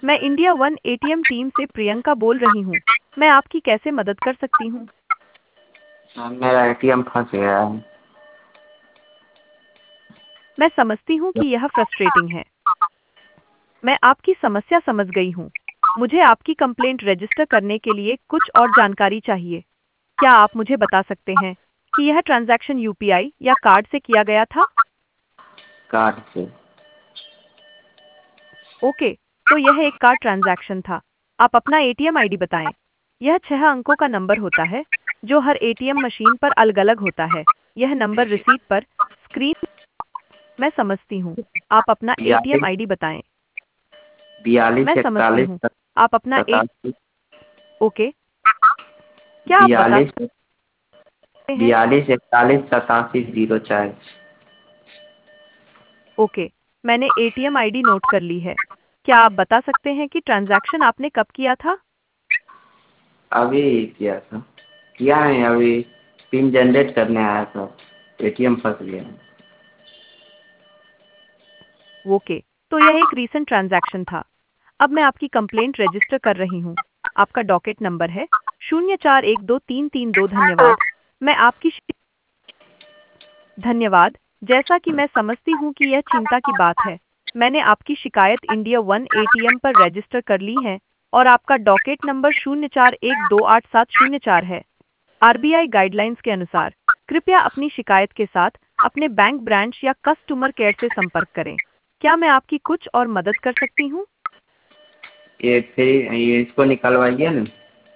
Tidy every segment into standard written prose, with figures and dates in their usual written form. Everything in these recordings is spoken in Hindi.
मैं इंडिया वन एटीएम टीम से प्रियंका बोल रही हूँ। मैं आपकी कैसे मदद कर सकती हूँ? मेरा एटीएम फंस गया है। मैं समझती हूँ कि यह फ्रस्ट्रेटिंग है। मैं आपकी समस्या समझ गई हूँ। मुझे आपकी कंप्लेंट रजिस्टर करने के लिए कुछ और जानकारी चाहिए। क्या आप मुझे बता सकते हैं कि यह ट्रांजैक्शन यूपीआई या कार्ड से किया गया था? कार्ड से। ओके, तो यह एक कार्ड ट्रांजैक्शन था। आप अपना एटीएम आईडी बताएं। यह 6 अंकों का नंबर होता है जो हर एटीएम मशीन पर अलग-अलग होता है। यह नंबर रिसीट पर स्क्रीन। मैं समझती हूँ। आप अपना एटीएम बयालीस आईडी बताएं। मैं बयालीस समझती इकतालीस हूँ। आप अपना ए सतासी। ओके, क्या आप बता बयालीस सकते हैं? 42 41 87 04। ओके, मैंने एटीएम आईडी नोट कर ली है। क्या आप बता सकते हैं कि ट्रांजैक्शन आपने कब किया था? अभी किया था। किया है अभी। पिन जनरेट करने आया था। एटीएम फंस गया। ओके, तो यह एक रीसेंट ट्रांजैक्शन था। अब मैं आपकी कंप्लेंट रजिस्टर कर रही हूँ। आपका डॉकेट नंबर है 04123332। धन्यवाद। मैं आपकी धन्यवाद। जैसा कि मैं समझती हूँ कि यह चिंता की बात है। मैंने आपकी शिकायत इंडिया वन एटीएम पर रजिस्टर कर ली है और आपका डॉकेट नंबर 0412887004 है। आरबीआई गाइडलाइंस के अनुसार कृपया अपनी शिकायत के साथ अपने बैंक ब्रांच या कस्टमर केयर से संपर्क करें। क्या मैं आपकी कुछ और मदद कर सकती हूँ? ये फिर ये इसको निकलवाइए ना।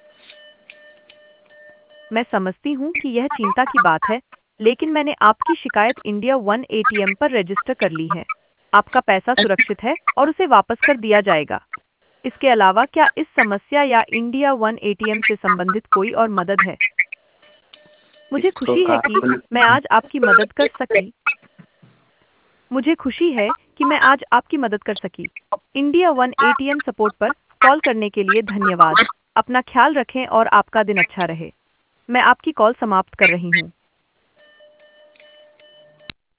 मैं समझती हूँ कि यह चिंता की बात है, लेकिन मैंने आपकी शिकायत इंडिया वन एटीएम पर रजिस्टर कर ली है। आपका पैसा सुरक्षित है और उसे वापस कर दिया जाएगा। इसके अलावा क्या इस समस्या या इंडिया वन एटीएम से संबंधित कोई और मदद है? मुझे इसको खुशी है कि कार्ड। मैं आज आपकी मदद कर सकी। मुझे खुशी है कि मैं आज आपकी मदद कर सकी। इंडिया वन एटीएम सपोर्ट पर कॉल करने के लिए धन्यवाद। अपना ख्याल रखें और आपका दिन अच्छा रहे। मैं आपकी कॉल समाप्त कर रही हूँ।